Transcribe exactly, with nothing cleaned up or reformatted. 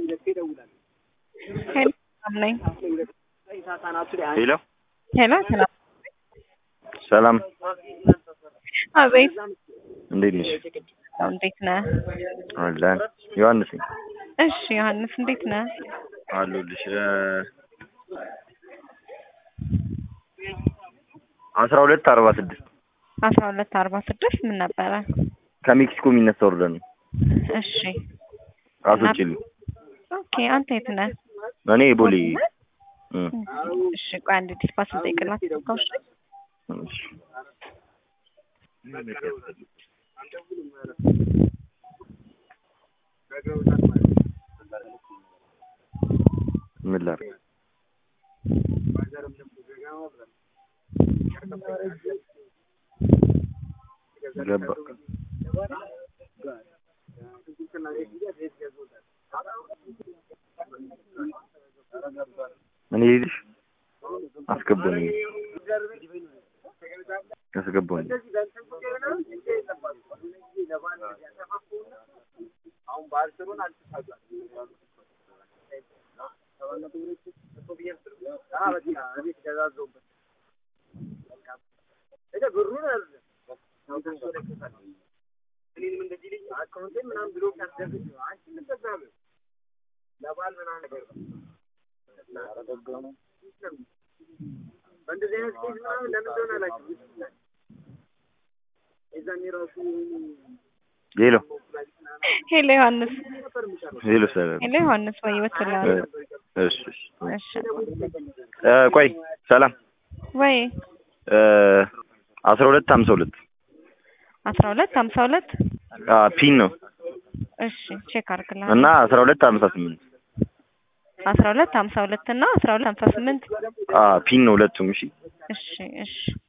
ሄሎ ሄሎ ሰላም ሰላም አቤት እንዴት ነሽ? እንዴት ነህ? አለን ዮሐንስ ነኝ። እሺ ዮሐንስ እንዴት ነህ? አለሁልሽ። አስራ ሁለት አርባ ስድስት አስራ ሁለት አርባ ስድስት ምን ነበረ? ከሜክሲኮ የሚነሳ ወርደን ነው። እሺ አስወጪልኝ። ኦኬ አንተ የት ነህ? እኔ ቦሌ። እሺ ቆይ አንድ ዲስፓስ ልጠይቅላት ተውሽ። እሺ ምን ላድርግ? ገባ እኔ ልጅ አስገባኝ አስገባኝ አሁን ባልሰሩን አልተሳሳተም ሄሎ ሄሎ ዮሐንስ ሄሎ ሰላም ሄሎ ዮሐንስ ወይ ወጥተላል? እሺ እሺ ቆይ ሰላም ወይ አስራ ሁለት ሃምሳ ሁለት አስራ ሁለት ሃምሳ ሁለት አ ፒን ነው። እሺ ቼክ አድርግልኝ እና አስራ ሁለት ሃምሳ ስምንት አስራ ሁለት ሃምሳ ሁለት እና አስራ ሁለት ሃምሳ ስምንት አ ፒን ነው ሁለቱም። እሺ እሺ እሺ